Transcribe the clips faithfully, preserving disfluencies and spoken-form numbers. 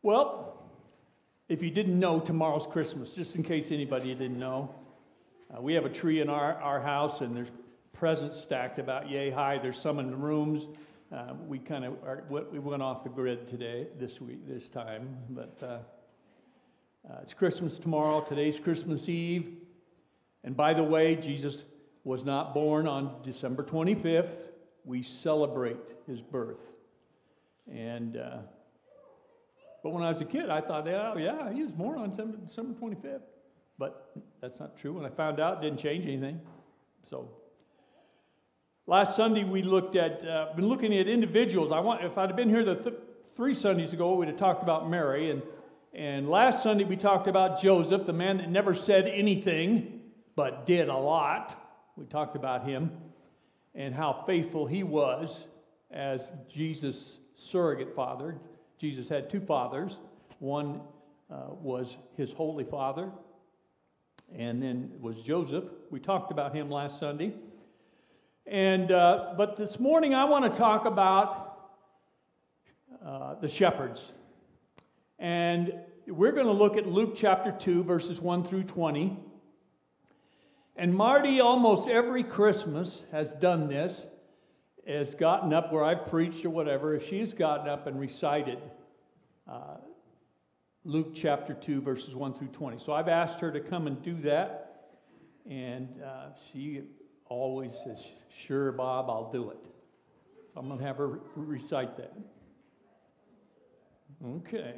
Well, if you didn't know, tomorrow's Christmas, just in case anybody didn't know. Uh, we have a tree in our, our house, and there's presents stacked about yay high. There's some in the rooms. Uh, we kind of are, we went off the grid today, this week, this time. But uh, uh, it's Christmas tomorrow. Today's Christmas Eve. And by the way, Jesus was not born on December twenty-fifth. We celebrate his birth. And uh, but when I was a kid, I thought, oh yeah, he was born on December twenty-fifth. But that's not true. When I found out, it didn't change anything. So last Sunday we looked at, uh, been looking at individuals. I want, if I'd have been here the th- three Sundays ago, we'd have talked about Mary. And and last Sunday we talked about Joseph, the man that never said anything, but did a lot. We talked about him and how faithful he was as Jesus' surrogate father. Jesus had two fathers. One uh, was his holy father, and then was Joseph. We talked about him last Sunday. And uh, but this morning I want to talk about uh, the shepherds. And we're going to look at Luke chapter two, verses one through twenty. And Marty, almost every Christmas, has done this, has gotten up where I've preached or whatever. She's gotten up and recited uh, Luke chapter two, verses one through twenty. So I've asked her to come and do that. And uh, she always says, sure, Bob, I'll do it. So I'm going to have her recite that. Okay.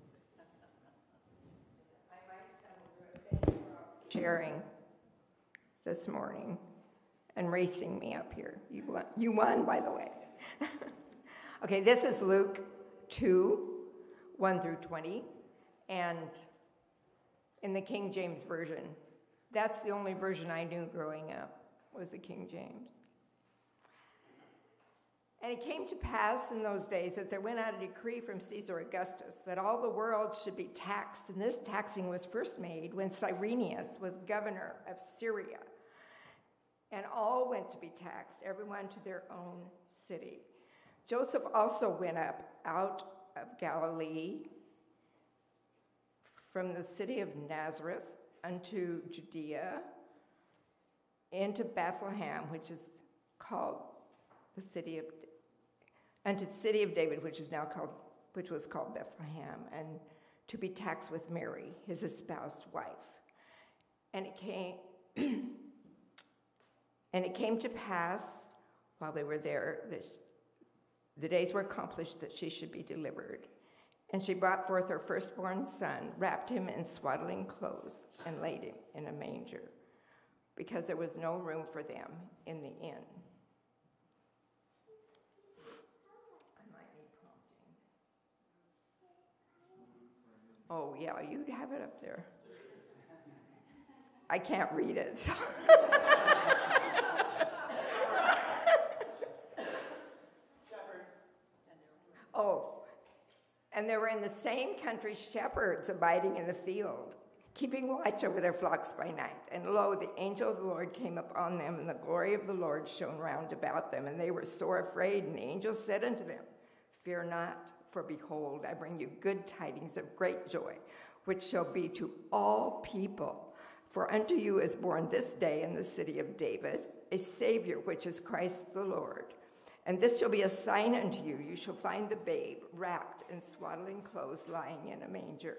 Sharing this morning and racing me up here. You won, you won, by the way. Okay, this is Luke two, one through twenty, and in the King James Version. That's the only version I knew growing up, was the King James. And it came to pass in those days that there went out a decree from Caesar Augustus that all the world should be taxed, and this taxing was first made when Cyrenius was governor of Syria. And all went to be taxed, everyone to their own city. Joseph also went up out of Galilee from the city of Nazareth unto Judea, into Bethlehem, which is called the city of, unto the city of David, which is now called, which was called Bethlehem, and to be taxed with Mary, his espoused wife. And it came, and it came to pass while they were there that the days were accomplished that she should be delivered. And she brought forth her firstborn son, wrapped him in swaddling clothes, and laid him in a manger, because there was no room for them in the inn. I might need prompting. Oh, yeah, you have it up there. I can't read it, so. Oh, and there were in the same country shepherds abiding in the field, keeping watch over their flocks by night. And lo, the angel of the Lord came upon them, and the glory of the Lord shone round about them, and they were sore afraid. And the angel said unto them, fear not, for behold, I bring you good tidings of great joy, which shall be to all people. For unto you is born this day in the city of David a Savior, which is Christ the Lord. And this shall be a sign unto you. You shall find the babe wrapped in swaddling clothes, lying in a manger.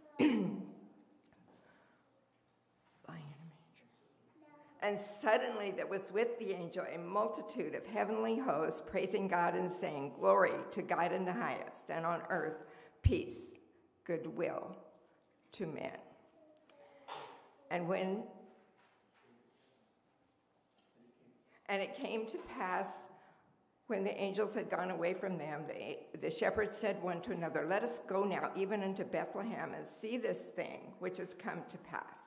And suddenly there was with the angel a multitude of heavenly hosts, praising God and saying, glory to God in the highest, and on earth peace, goodwill to men. And when, and it came to pass, when the angels had gone away from them, the, the shepherds said one to another, let us go now even unto Bethlehem and see this thing which has come to pass.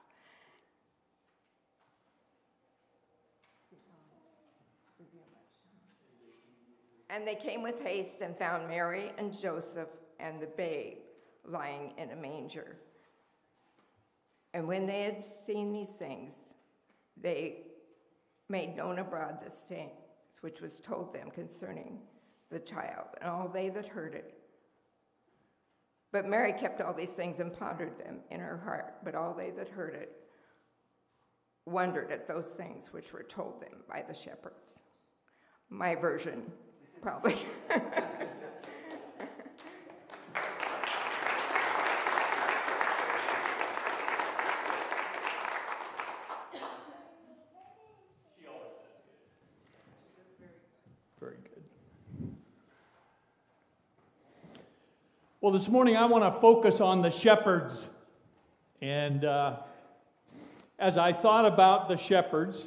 And they came with haste and found Mary and Joseph and the babe lying in a manger. And when they had seen these things, they made known abroad the sayings which was told them concerning the child. And all they that heard it But Mary kept all these things and pondered them in her heart. But all they that heard it wondered at those things which were told them by the shepherds. My version, probably. Very good. Well, this morning I want to focus on the shepherds. And uh, as I thought about the shepherds,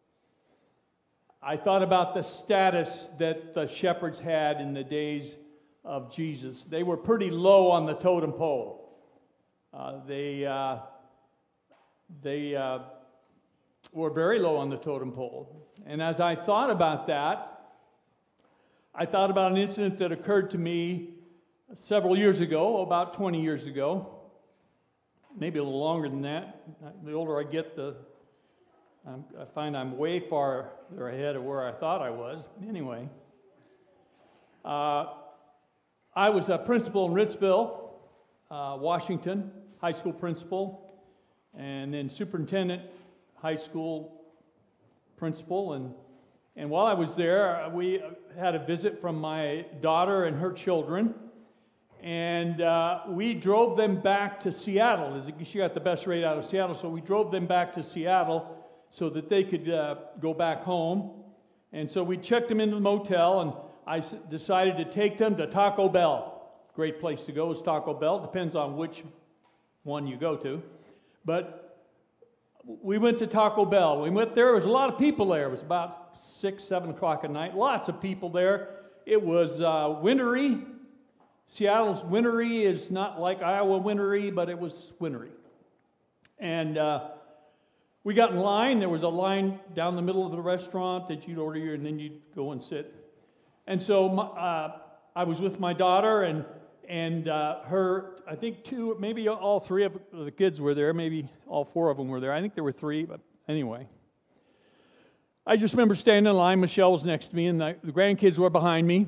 I thought about the status that the shepherds had in the days of Jesus. They were pretty low on the totem pole. Uh, they uh, they uh, were very low on the totem pole. And as I thought about that, I thought about an incident that occurred to me several years ago, about twenty years ago, maybe a little longer than that. The older I get, the I'm, I find I'm way farther ahead of where I thought I was. Anyway, uh, I was a principal in Ritzville, uh, Washington, high school principal, and then superintendent, high school principal, and And while I was there, we had a visit from my daughter and her children, and uh, we drove them back to Seattle. She got the best rate out of Seattle, so we drove them back to Seattle so that they could uh, go back home. And so we checked them into the motel, and I s- decided to take them to Taco Bell. Great place to go is Taco Bell. Depends on which one you go to. But we went to Taco Bell. We went there. There was a lot of people there. It was about six, seven o'clock at night. Lots of people there. It was uh, wintry. Seattle's wintry is not like Iowa wintry, but it was wintry. And uh, we got in line. There was a line down the middle of the restaurant that you'd order your, and then you'd go and sit. And so my, uh, I was with my daughter and and uh, her, I think two, maybe all three of the kids were there. Maybe all four of them were there. I think there were three, but anyway. I just remember standing in line. Michelle was next to me, and the, the grandkids were behind me.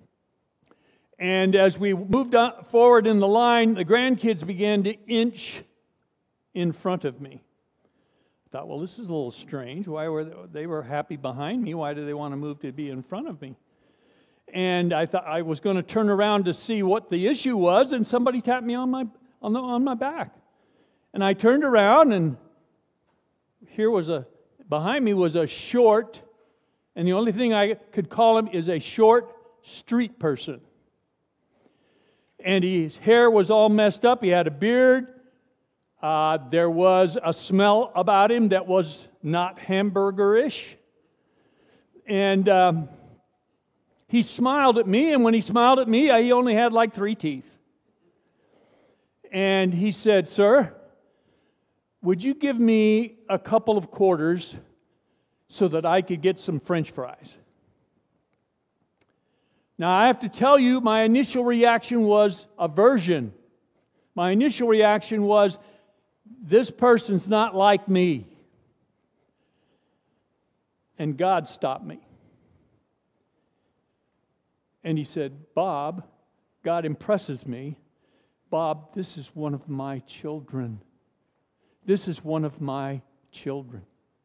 And as we moved on forward in the line, the grandkids began to inch in front of me. I thought, well, this is a little strange. Why were they, they were happy behind me? Why do they want to move to be in front of me? And I thought I was going to turn around to see what the issue was, and somebody tapped me on my on the on my back. And I turned around, and here was a behind me was a short, and the only thing I could call him is a short street person. And his hair was all messed up. He had a beard. Uh, there was a smell about him that was not hamburger-ish. And um, he smiled at me, and when he smiled at me, he only had like three teeth. And he said, "Sir, would you give me a couple of quarters so that I could get some French fries?" Now, I have to tell you, my initial reaction was aversion. My initial reaction was, this person's not like me. And God stopped me. And he said, "Bob, God impresses me. Bob, this is one of my children. This is one of my children."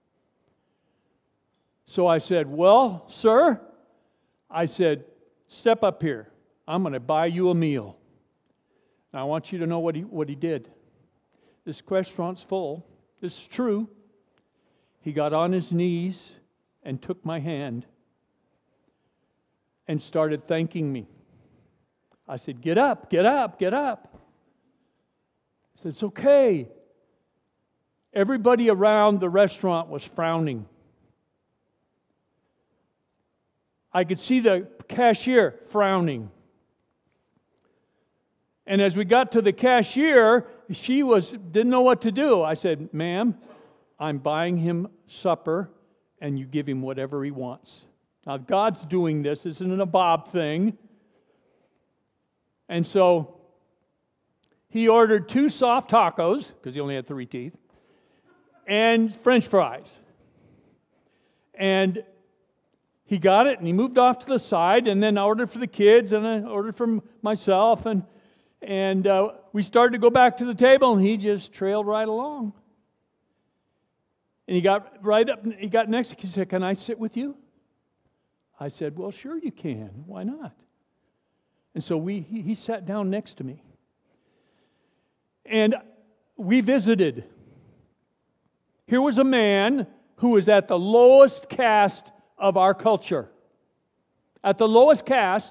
So I said, "Well, sir," I said, "step up here. I'm going to buy you a meal." Now, I want you to know what he, what he did. This restaurant's full. This is true. He got on his knees and took my hand and started thanking me. I said, "Get up, get up, get up." He said, "It's okay." Everybody around the restaurant was frowning. I could see the cashier frowning. And as we got to the cashier, she was didn't know what to do. I said, "Ma'am, I'm buying him supper, and you give him whatever he wants." Now, God's doing this. This isn't a Bob thing. And so he ordered two soft tacos, because he only had three teeth, and French fries. And he got it, and he moved off to the side, and then I ordered for the kids, and I ordered for myself, and And uh, we started to go back to the table, and he just trailed right along. And he got right up, he got next to me. He said, "Can I sit with you?" I said, "Well, sure you can. Why not?" And so we he, he sat down next to me. And we visited. Here was a man who was at the lowest caste of our culture. At the lowest caste,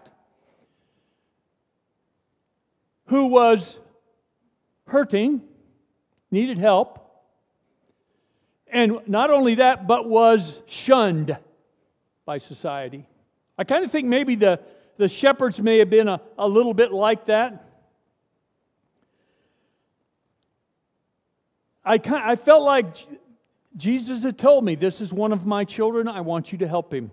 who was hurting, needed help, and not only that, but was shunned by society. I kind of think maybe the, the shepherds may have been a, a little bit like that. I, kind, I felt like Jesus had told me, "This is one of my children, I want you to help him."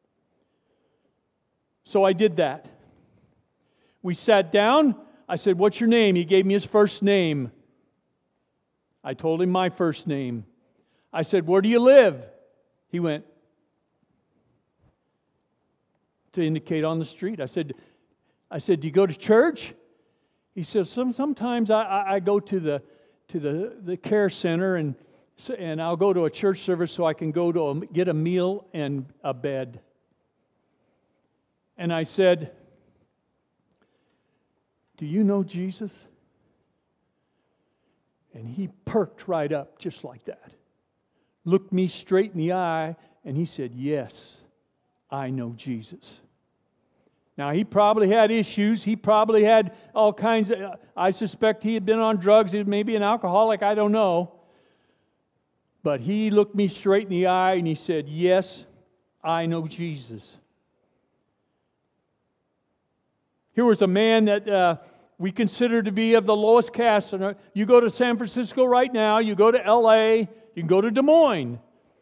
So I did that. We sat down. I said, "What's your name?" He gave me his first name. I told him my first name. I said, "Where do you live?" He went, to indicate on the street. I said, I said, "Do you go to church?" He says, Some, sometimes I, I, I go to the to the, the care center and and I'll go to a church service so I can go to a, get a meal and a bed. And I said, "Do you know Jesus?" And he perked right up just like that. Looked me straight in the eye and he said, "Yes, I know Jesus." Now, he probably had issues. He probably had all kinds of, I suspect he had been on drugs. He was maybe an alcoholic. I don't know. But he looked me straight in the eye and he said, "Yes, I know Jesus." Here was a man that uh, we consider to be of the lowest caste. You go to San Francisco right now, you go to L A, you can go to Des Moines.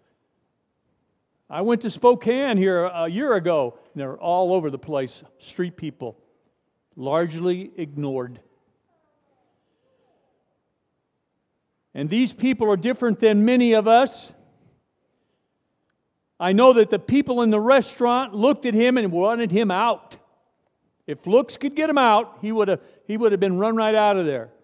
I went to Spokane here a year ago, and they're all over the place. Street people, largely ignored. And these people are different than many of us. I know that the people in the restaurant looked at him and wanted him out. If looks could get him out, he would have he would have been run right out of there.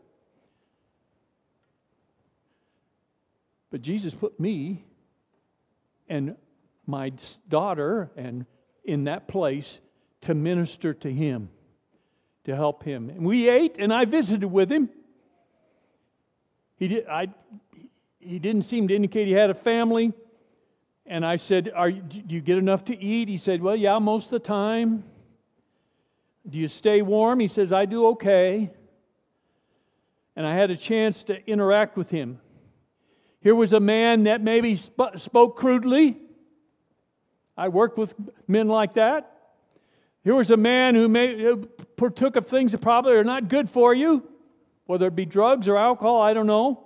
But Jesus put me and my daughter and in that place to minister to him, to help him. And we ate, and I visited with him. He did. I. He didn't seem to indicate he had a family. And I said, "Are you, do you get enough to eat?" He said, "Well, yeah, most of the time." "Do you stay warm?" He says, "I do okay." And I had a chance to interact with him. Here was a man that maybe sp- spoke crudely. I worked with men like that. Here was a man who, may, who partook of things that probably are not good for you, whether it be drugs or alcohol, I don't know.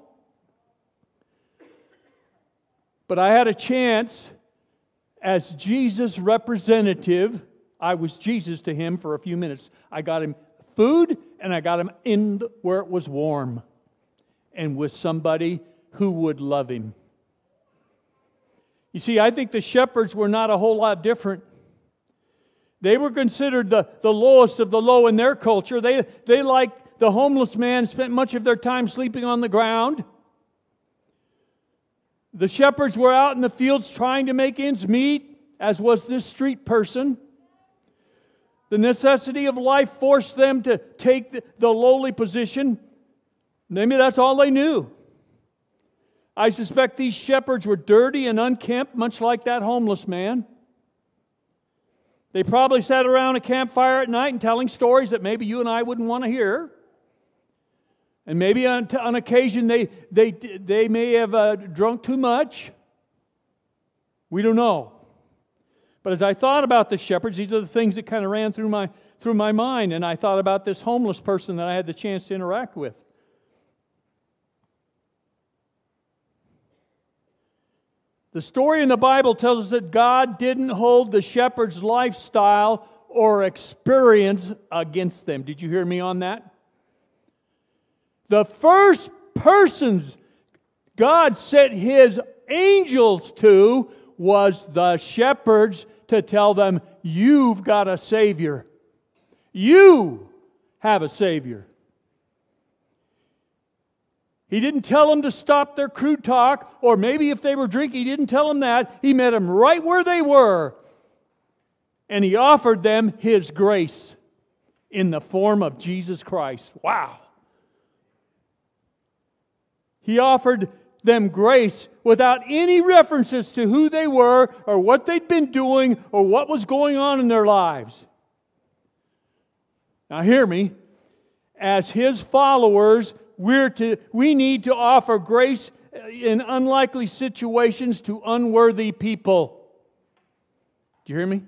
But I had a chance as Jesus' representative. I was Jesus to him for a few minutes. I got him food and I got him in the, where it was warm and with somebody who would love him. You see, I think the shepherds were not a whole lot different. They were considered the, the lowest of the low in their culture. They, they, like the homeless man, spent much of their time sleeping on the ground. The shepherds were out in the fields trying to make ends meet, as was this street person. The necessity of life forced them to take the, the lowly position. Maybe that's all they knew. I suspect these shepherds were dirty and unkempt, much like that homeless man. They probably sat around a campfire at night and telling stories that maybe you and I wouldn't want to hear. And maybe on, on occasion they, they, they may have uh, drunk too much. We don't know. But as I thought about the shepherds, these are the things that kind of ran through my, through my mind. And I thought about this homeless person that I had the chance to interact with. The story in the Bible tells us that God didn't hold the shepherd's lifestyle or experience against them. Did you hear me on that? The first persons God sent His angels to was the shepherds to tell them, you've got a Savior. You have a Savior. He didn't tell them to stop their crude talk, or maybe if they were drinking, He didn't tell them that. He met them right where they were. And He offered them His grace in the form of Jesus Christ. Wow. He offered them grace without any references to who they were or what they'd been doing or what was going on in their lives. Now hear me. As His followers, we're to, we need to offer grace in unlikely situations to unworthy people. Do you hear me?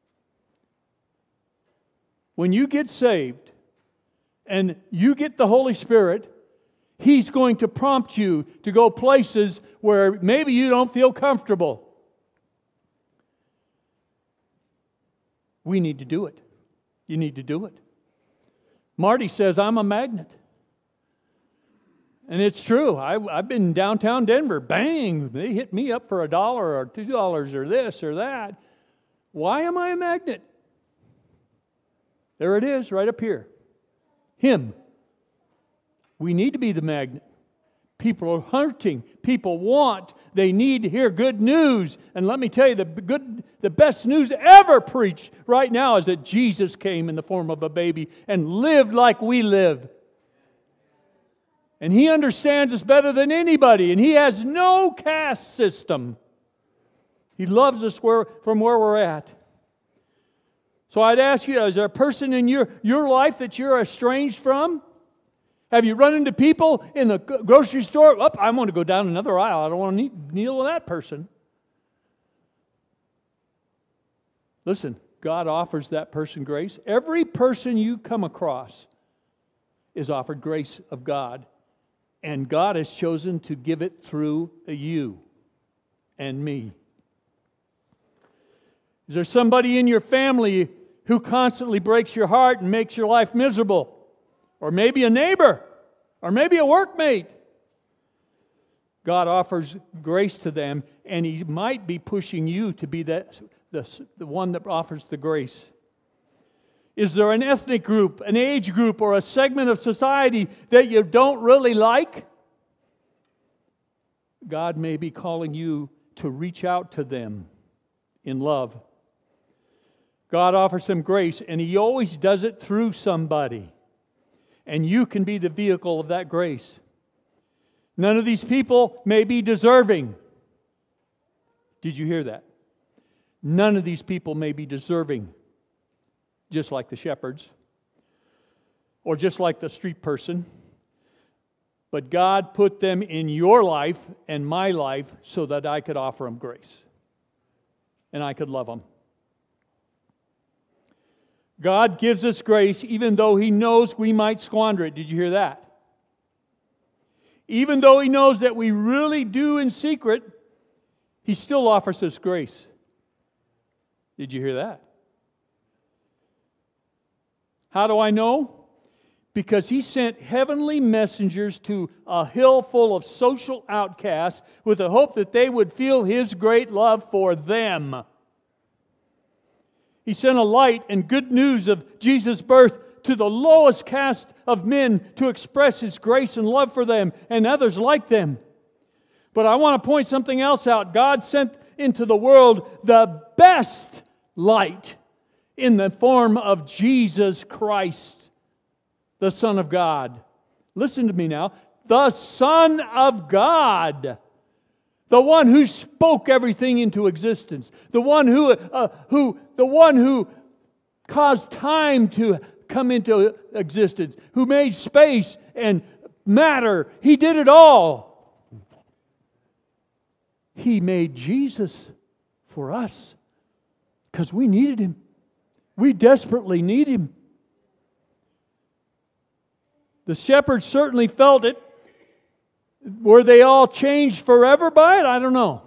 When you get saved and you get the Holy Spirit, He's going to prompt you to go places where maybe you don't feel comfortable. We need to do it. You need to do it. Marty says, I'm a magnet. And it's true. I, I've been in downtown Denver. Bang! They hit me up for a dollar or two dollars or this or that. Why am I a magnet? There it is, right up here. Him. We need to be the magnet. People are hurting. People want. They need to hear good news. And let me tell you, the good, the best news ever preached right now is that Jesus came in the form of a baby and lived like we live. And He understands us better than anybody. And He has no caste system. He loves us where, from where we're at. So I'd ask you, is there a person in your, your life that you're estranged from? Have you run into people in the grocery store? Oh, I want to go down another aisle. I don't want to deal with that person. Listen, God offers that person grace. Every person you come across is offered grace of God. And God has chosen to give it through you and me. Is there somebody in your family who constantly breaks your heart and makes your life miserable? Or maybe a neighbor, or maybe a workmate. God offers grace to them, and He might be pushing you to be that, the, the one that offers the grace. Is there an ethnic group, an age group, or a segment of society that you don't really like? God may be calling you to reach out to them in love. God offers them grace, and He always does it through somebody. And you can be the vehicle of that grace. None of these people may be deserving. Did you hear that? None of these people may be deserving, just like the shepherds, or just like the street person. But God put them in your life and my life so that I could offer them grace. And I could love them. God gives us grace even though He knows we might squander it. Did you hear that? Even though He knows that we really do in secret, He still offers us grace. Did you hear that? How do I know? Because He sent heavenly messengers to a hill full of social outcasts with the hope that they would feel His great love for them. He sent a light and good news of Jesus' birth to the lowest caste of men to express His grace and love for them and others like them. But I want to point something else out. God sent into the world the best light in the form of Jesus Christ, the Son of God. Listen to me now. The Son of God. The one who spoke everything into existence. The one who, uh, who, the one who caused time to come into existence. Who made space and matter. He did it all. He made Jesus for us because we needed Him. We desperately need Him. The shepherds certainly felt it. Were they all changed forever by it? I don't know.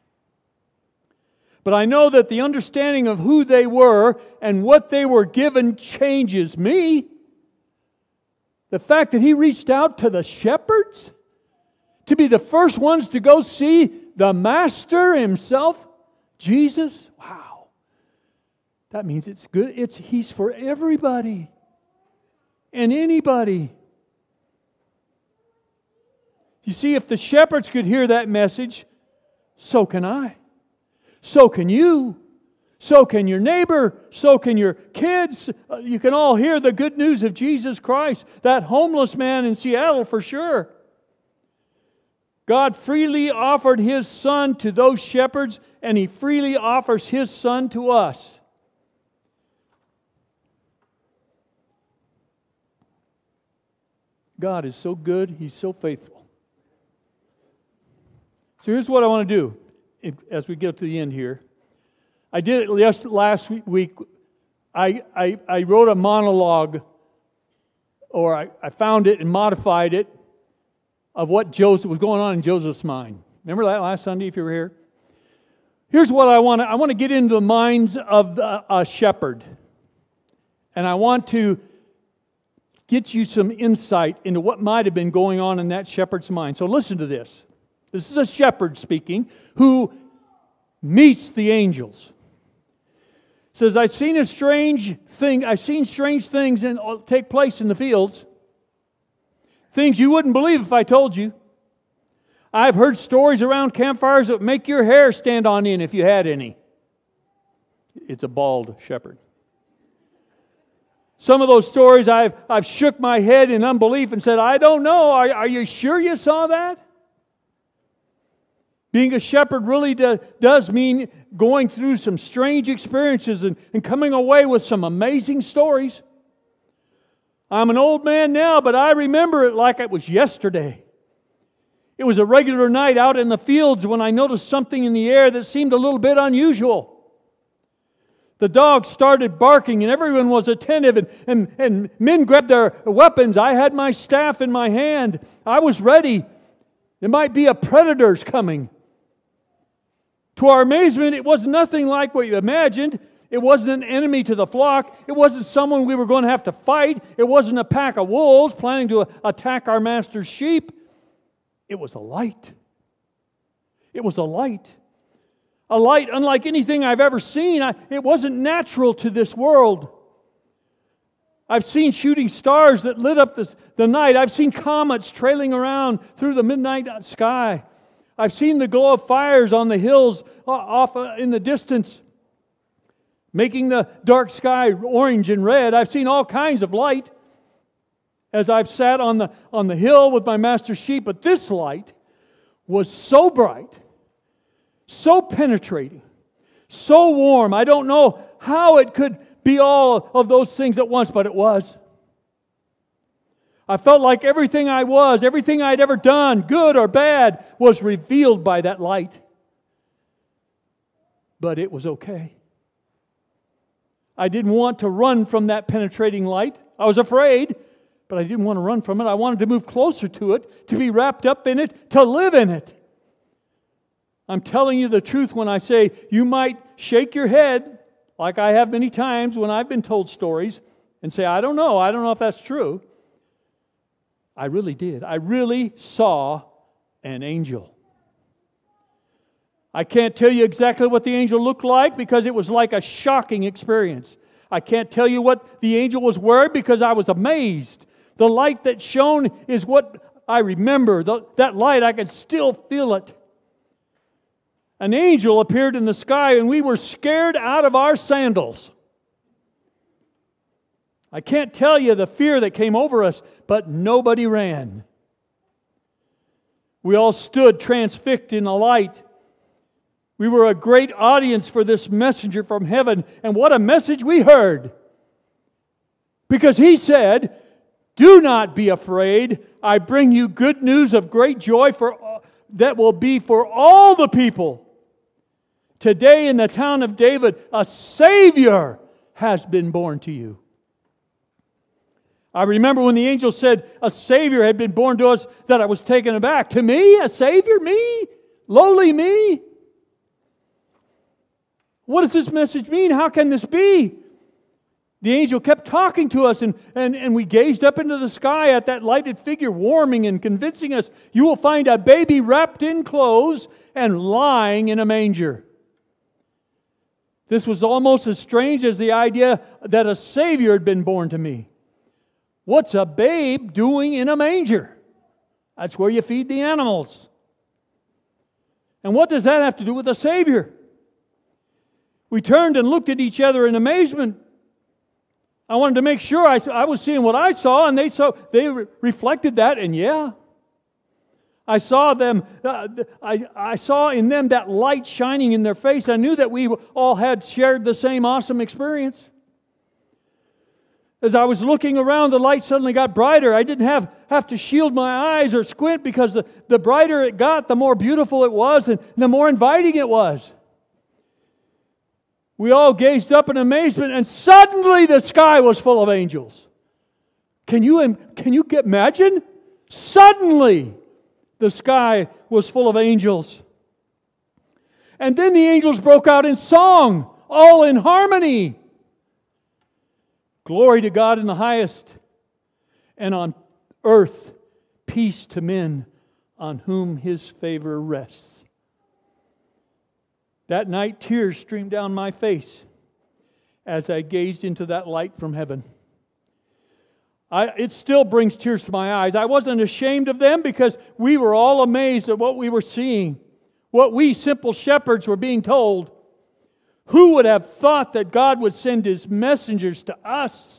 But I know that the understanding of who they were and what they were given changes me. The fact that He reached out to the shepherds to be the first ones to go see the Master Himself, Jesus. Wow. That means it's good. It's He's for everybody and anybody. You see, if the shepherds could hear that message, so can I. So can you. So can your neighbor. So can your kids. You can all hear the good news of Jesus Christ. That homeless man in Seattle for sure. God freely offered His Son to those shepherds, and He freely offers His Son to us. God is so good. He's so faithful. So here's what I want to do as we get to the end here. I did it just last week. I, I, I wrote a monologue, or I, I found it and modified it, of what Joseph was going on in Joseph's mind. Remember that last Sunday if you were here? Here's what I want to, I want to get into the minds of the, a shepherd. And I want to get you some insight into what might have been going on in that shepherd's mind. So listen to this. This is a shepherd speaking who meets the angels. It says, I've seen a strange thing, I've seen strange things in, take place in the fields. Things you wouldn't believe if I told you. I've heard stories around campfires that would make your hair stand on end if you had any. It's a bald shepherd. Some of those stories I've, I've shook my head in unbelief and said, I don't know. Are, are you sure you saw that? Being a shepherd really do, does mean going through some strange experiences and, and coming away with some amazing stories. I'm an old man now, but I remember it like it was yesterday. It was a regular night out in the fields when I noticed something in the air that seemed a little bit unusual. The dogs started barking and everyone was attentive, and, and, and men grabbed their weapons. I had my staff in my hand. I was ready. There might be a predator's coming. To our amazement, it was nothing like what you imagined. It wasn't an enemy to the flock. It wasn't someone we were going to have to fight. It wasn't a pack of wolves planning to attack our master's sheep. It was a light. It was a light. A light unlike anything I've ever seen. I, it wasn't natural to this world. I've seen shooting stars that lit up this, the night. I've seen comets trailing around through the midnight sky. I've seen the glow of fires on the hills off in the distance, making the dark sky orange and red. I've seen all kinds of light as I've sat on the, on the hill with my master's sheep. But this light was so bright, so penetrating, so warm. I don't know how it could be all of those things at once, but it was. I felt like everything I was, everything I'd ever done, good or bad, was revealed by that light. But it was okay. I didn't want to run from that penetrating light. I was afraid, but I didn't want to run from it. I wanted to move closer to it, to be wrapped up in it, to live in it. I'm telling you the truth when I say you might shake your head, like I have many times when I've been told stories, and say, I don't know, I don't know if that's true. I really did. I really saw an angel. I can't tell you exactly what the angel looked like because it was like a shocking experience. I can't tell you what the angel was wearing because I was amazed. The light that shone is what I remember. The, that light, I could still feel it. An angel appeared in the sky and we were scared out of our sandals. I can't tell you the fear that came over us, but nobody ran. We all stood transfixed in the light. We were a great audience for this messenger from heaven, and what a message we heard. Because he said, do not be afraid. I bring you good news of great joy for that will be for all the people. Today in the town of David, a Savior has been born to you. I remember when the angel said a Savior had been born to us that I was taken aback. To me, a Savior? Me? Lowly me? What does this message mean? How can this be? The angel kept talking to us, and, and, and we gazed up into the sky at that lighted figure, warming and convincing us, you will find a baby wrapped in clothes and lying in a manger. This was almost as strange as the idea that a Savior had been born to me. What's a babe doing in a manger? That's where you feed the animals. And what does that have to do with the Savior? We turned and looked at each other in amazement. I wanted to make sure I, I was seeing what I saw, and they saw they re- reflected that, and yeah. I saw them, uh, I, I saw in them that light shining in their face. I knew that we all had shared the same awesome experience. As I was looking around, the light suddenly got brighter. I didn't have, have to shield my eyes or squint, because the, the brighter it got, the more beautiful it was, and the more inviting it was. We all gazed up in amazement, and suddenly the sky was full of angels. Can you, can you imagine? Suddenly the sky was full of angels. And then the angels broke out in song, all in harmony. Glory to God in the highest, and on earth peace to men on whom His favor rests. That night, tears streamed down my face as I gazed into that light from heaven. I, it still brings tears to my eyes. I wasn't ashamed of them, because we were all amazed at what we were seeing, what we simple shepherds were being told. Who would have thought that God would send His messengers to us?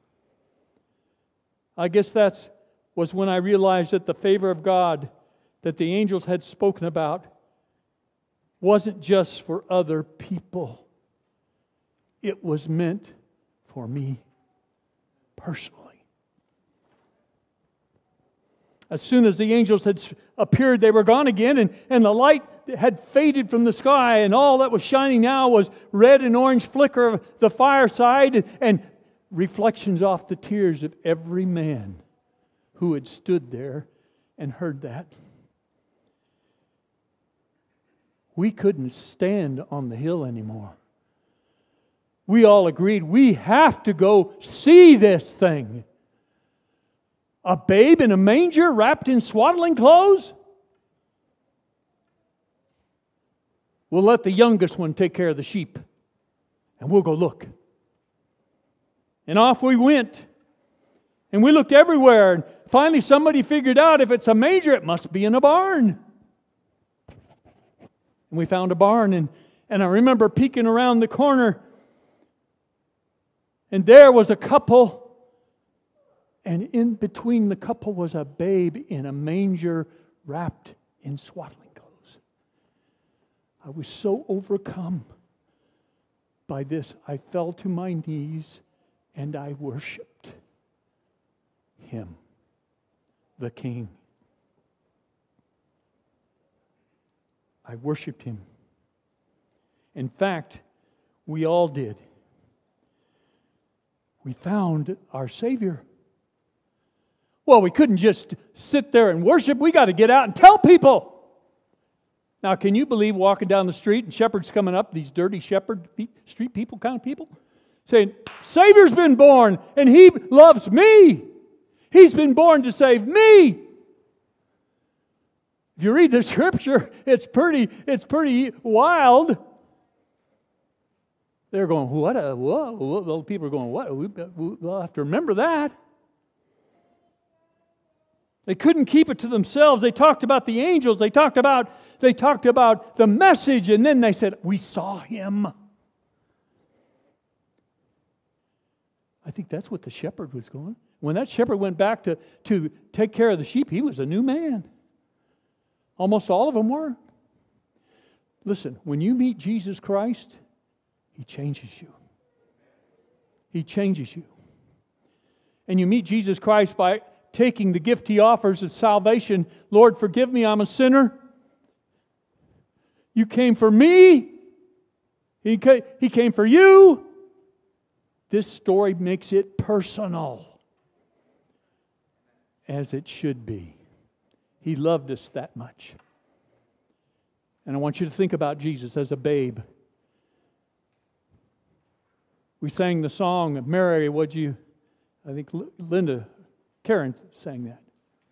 I guess that was when I realized that the favor of God that the angels had spoken about wasn't just for other people. It was meant for me personally. As soon as the angels had appeared, they were gone again, and, and the light had faded from the sky, and all that was shining now was red and orange flicker of the fireside, and, and reflections off the tears of every man who had stood there and heard that. We couldn't stand on the hill anymore. We all agreed we have to go see this thing. A babe in a manger wrapped in swaddling clothes? We'll let the youngest one take care of the sheep, and we'll go look. And off we went. And we looked everywhere, and finally somebody figured out, if it's a manger, it must be in a barn. And we found a barn, and, and I remember peeking around the corner, and there was a couple. And in between the couple was a babe in a manger wrapped in swaddling clothes. I was so overcome by this, I fell to my knees and I worshiped Him, the King. I worshiped Him. In fact, we all did. We found our Savior. Well, we couldn't just sit there and worship. We got to get out and tell people. Now, can you believe walking down the street and shepherds coming up, these dirty shepherd street people kind of people, saying, Savior's been born and He loves me. He's been born to save me. If you read the Scripture, it's pretty, it's pretty wild. They're going, what? A, whoa, whoa. People are going, what? We'll have to remember that. They couldn't keep it to themselves. They talked about the angels. They talked about, they talked about the message. And then they said, we saw Him. I think that's what the shepherd was going. When that shepherd went back to, to take care of the sheep, he was a new man. Almost all of them were. Listen, when you meet Jesus Christ, He changes you. He changes you. And you meet Jesus Christ by taking the gift He offers of salvation. Lord, forgive me, I'm a sinner. You came for me. He came, he came for you. This story makes it personal, as it should be. He loved us that much. And I want you to think about Jesus as a babe. We sang the song, Mary, would you? I think Linda, Karen sang that.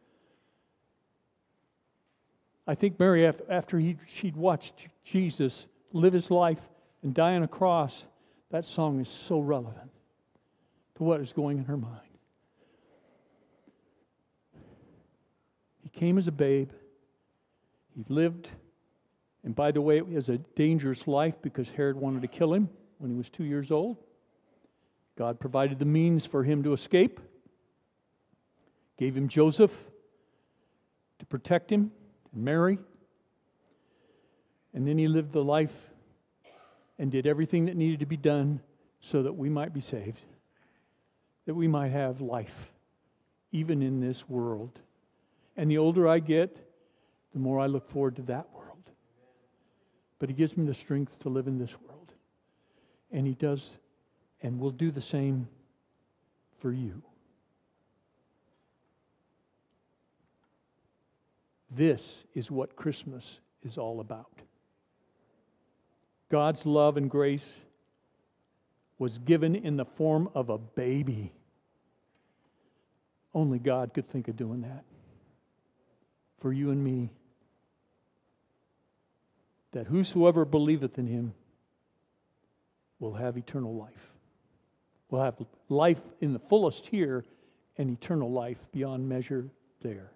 I think Mary, after he, she'd watched Jesus live His life and die on a cross, that song is so relevant to what is going in her mind. He came as a babe. He lived, and by the way, it was a dangerous life because Herod wanted to kill him when he was two years old. God provided the means for him to escape, gave him Joseph to protect him, and Mary. And then he lived the life and did everything that needed to be done so that we might be saved, that we might have life, even in this world. And the older I get, the more I look forward to that world. But he gives me the strength to live in this world. And he does and will do the same for you. This is what Christmas is all about. God's love and grace was given in the form of a baby. Only God could think of doing that for you and me. That whosoever believeth in him will have eternal life. Will have life in the fullest here and eternal life beyond measure there.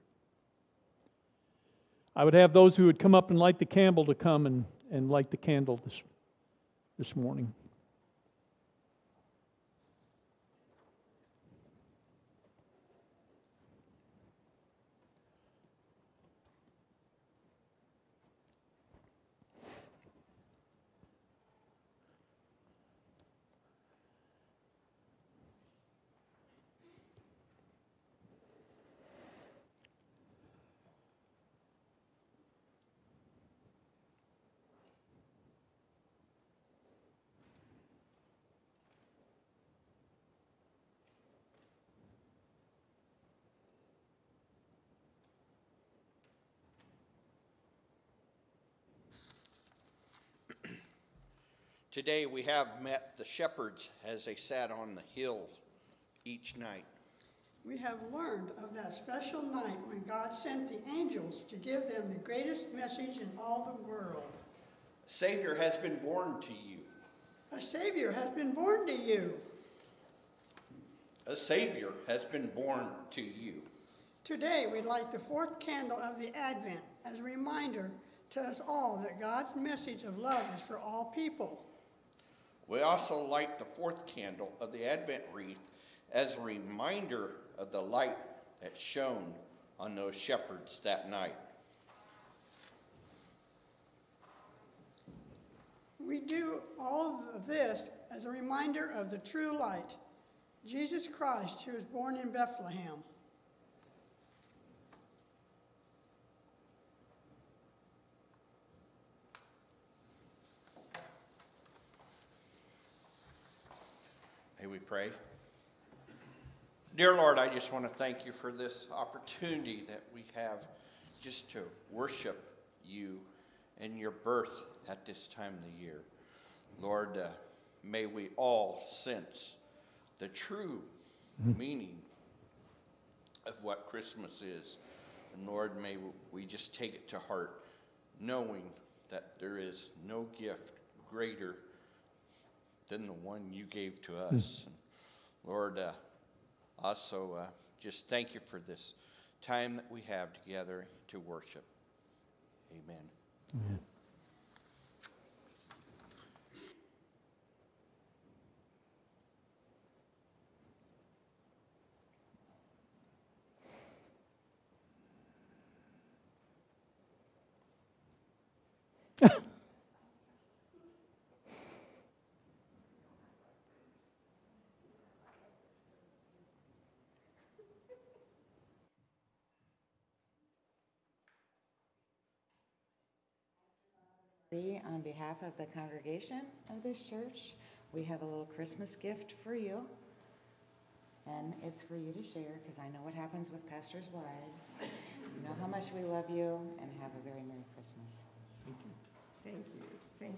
I would have those who would come up and light the candle to come and, and light the candle this, this morning. Today we have met the shepherds as they sat on the hill each night. We have learned of that special night when God sent the angels to give them the greatest message in all the world. A Savior has been born to you. A Savior has been born to you. A Savior has been born to you. Today we light the fourth candle of the Advent as a reminder to us all that God's message of love is for all people. We also light the fourth candle of the Advent wreath as a reminder of the light that shone on those shepherds that night. We do all of this as a reminder of the true light, Jesus Christ, who was born in Bethlehem. May we pray? Dear Lord, I just want to thank you for this opportunity that we have just to worship you and your birth at this time of the year. Lord, uh, may we all sense the true mm-hmm. meaning of what Christmas is. And Lord, may we just take it to heart, knowing that there is no gift greater than the one you gave to us. Mm. And Lord, uh, also uh, just thank you for this time that we have together to worship. Amen. Amen. On behalf of the congregation of this church, we have a little Christmas gift for you. And it's for you to share, because I know what happens with pastors' wives. You know how much we love you, and have a very Merry Christmas. Thank you. Thank you. Thank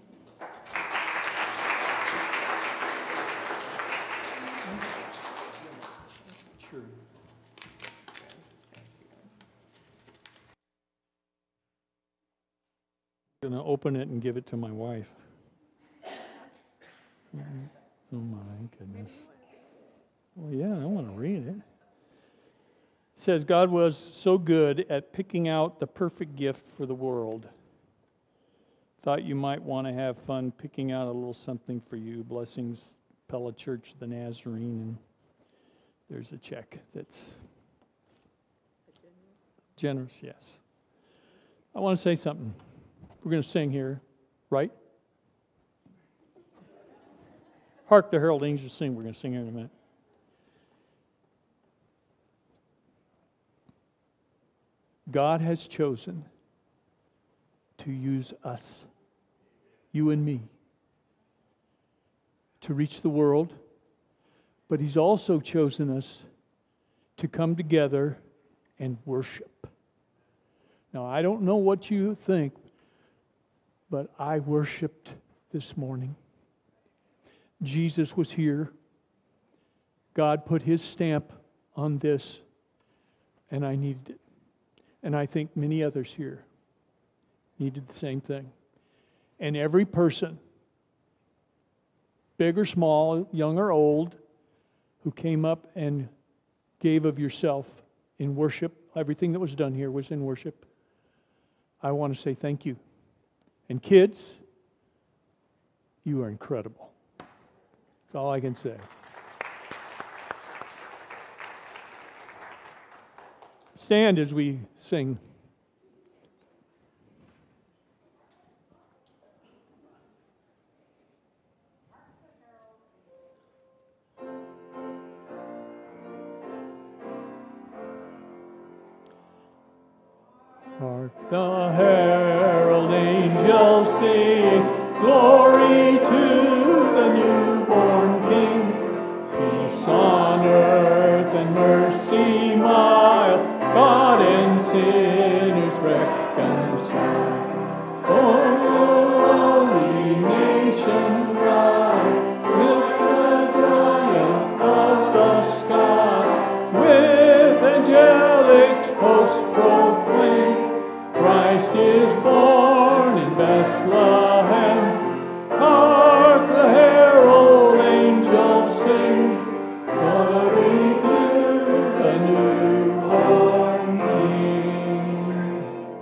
you. Sure. I'm going to open it and give it to my wife. Oh my goodness. Well, yeah, I want to read it. It says, God was so good at picking out the perfect gift for the world. Thought you might want to have fun picking out a little something for you. Blessings, Pella Church of the Nazarene. And there's a check that's generous, yes. I want to say something. We're going to sing here, right? Hark the Herald Angels Sing. We're going to sing here in a minute. God has chosen to use us, you and me, to reach the world, but He's also chosen us to come together and worship. Now, I don't know what you think, but I worshiped this morning. Jesus was here. God put His stamp on this, and I needed it. And I think many others here needed the same thing. And every person, big or small, young or old, who came up and gave of yourself in worship, everything that was done here was in worship, I want to say thank you. And kids, you are incredible. That's all I can say. Stand as we sing. Hark the herald angels sing, glory to the newborn King. Peace on earth and mercy mild, God and sinners reconciled. Oh, holy nations rise with the triumph of the sky. With angelic hosts proclaim, Christ is born in Bethlehem. Hark the herald angels sing, glory to the newborn King.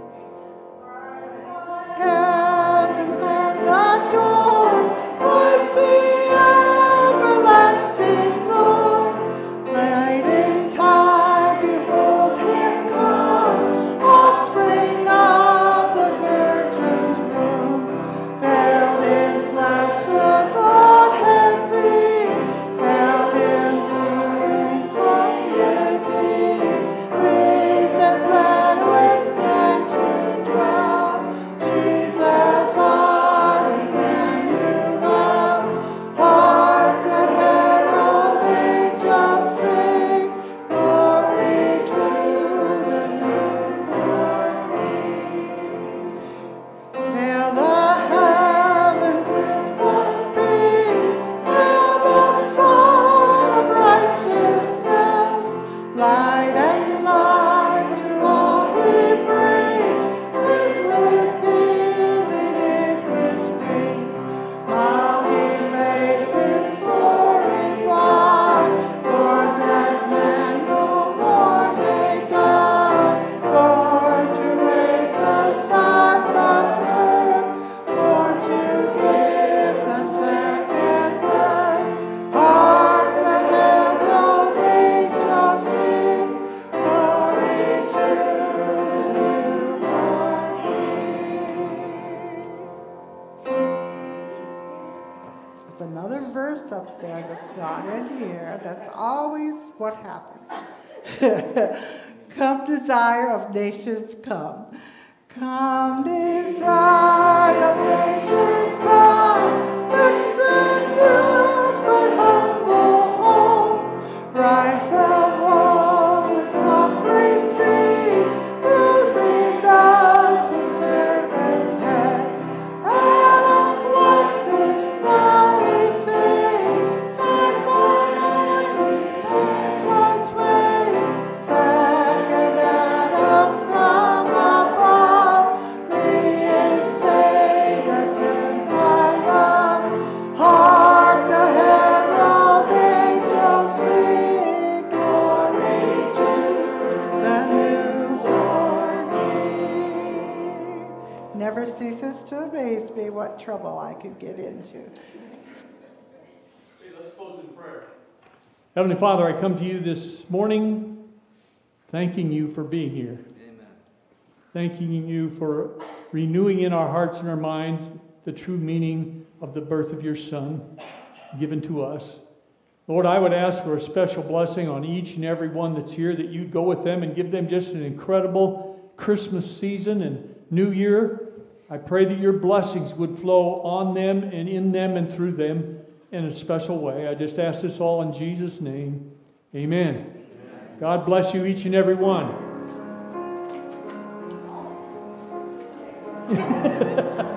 Heavens have adored, Christ the everlasting Lord. Light in time, behold Him come, offspring of the Virgin's womb. Veiled in flesh, the Godhead seen, hail Him the incarnate, raised and bred with men to dwell. Jesus our Emmanuel. Hark the herald angels sing, glory to the newborn King. Hail the heaven Prince of Peace, hail the Son of Righteousness. Light and life to all He brings, Christmas healing in His wings. While He lays His glory by, born that man no more may die. Born to raise the sons of earth, born to give them second birth. Hark the herald angels sing, glory to the newborn King. There's another verse up there that's not in here. That's always what happens. Come, desire of nations, come. Come, desire of nations, come. Fix and use thy humble home. Rise the moment's offering seed, bruising dust the serpent's head. Adam's likeness now efface, and born in thy place. Second Adam from above, reinstate us in thy love. Hark the herald angels sing, never ceases to amaze me what trouble I could get into. Okay, let's close in prayer. Heavenly Father, I come to you this morning thanking you for being here. Amen. Thanking you for renewing in our hearts and our minds the true meaning of the birth of your Son given to us. Lord, I would ask for a special blessing on each and every one that's here, that you'd go with them and give them just an incredible Christmas season and New Year. I pray that your blessings would flow on them and in them and through them in a special way. I just ask this all in Jesus' name. Amen. Amen. God bless you, each and every one.